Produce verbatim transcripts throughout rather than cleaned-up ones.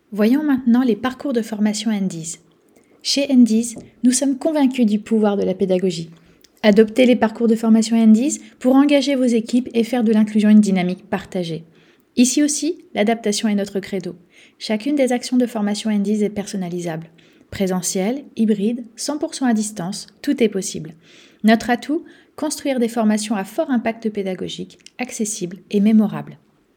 Voyons maintenant les parcours de formation Andes. Chez Andes, nous sommes convaincus du pouvoir de la pédagogie. Adoptez les parcours de formation Andes pour engager vos équipes et faire de l'inclusion une dynamique partagée. Ici aussi, l'adaptation est notre credo. Chacune des actions de formation Andes est personnalisable. Présentiel, hybride, cent pour cent à distance, tout est possible. Notre atout, construire des formations à fort impact pédagogique, accessibles et mémorables.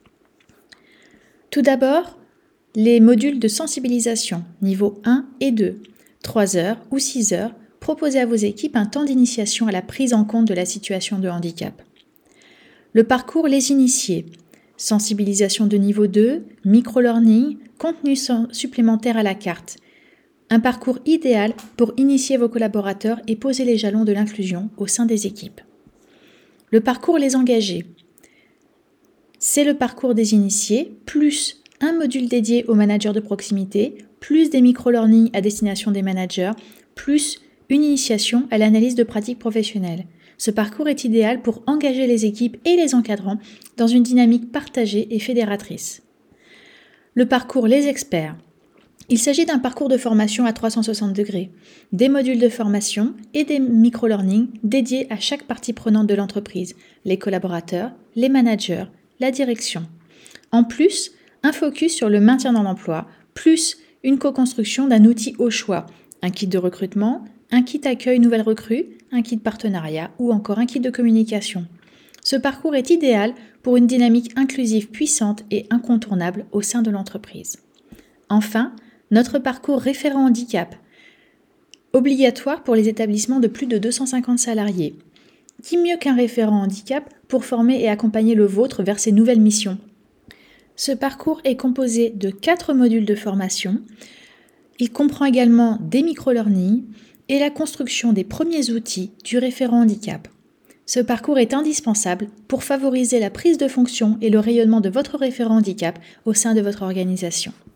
Tout d'abord, les modules de sensibilisation, niveau un et deux, trois heures ou six heures, proposez à vos équipes un temps d'initiation à la prise en compte de la situation de handicap. Le parcours Les Initiés, sensibilisation de niveau deux, micro-learning, contenu supplémentaire à la carte. Un parcours idéal pour initier vos collaborateurs et poser les jalons de l'inclusion au sein des équipes. Le parcours Les Engagés, c'est le parcours des initiés, plus un module dédié aux managers de proximité, plus des micro-learning à destination des managers, plus une initiation à l'analyse de pratiques professionnelles. Ce parcours est idéal pour engager les équipes et les encadrants dans une dynamique partagée et fédératrice. Le parcours Les Experts. Il s'agit d'un parcours de formation à trois cent soixante degrés, des modules de formation et des micro-learning dédiés à chaque partie prenante de l'entreprise, les collaborateurs, les managers, la direction. En plus, un focus sur le maintien dans l'emploi, plus une co-construction d'un outil au choix, un kit de recrutement, un kit accueil nouvelles recrues, un kit partenariat ou encore un kit de communication. Ce parcours est idéal pour une dynamique inclusive puissante et incontournable au sein de l'entreprise. Enfin, notre parcours référent handicap, obligatoire pour les établissements de plus de deux cent cinquante salariés. Qui mieux qu'un référent handicap pour former et accompagner le vôtre vers ses nouvelles missions ? Ce parcours est composé de quatre modules de formation. Il comprend également des micro-learning et la construction des premiers outils du référent handicap. Ce parcours est indispensable pour favoriser la prise de fonction et le rayonnement de votre référent handicap au sein de votre organisation.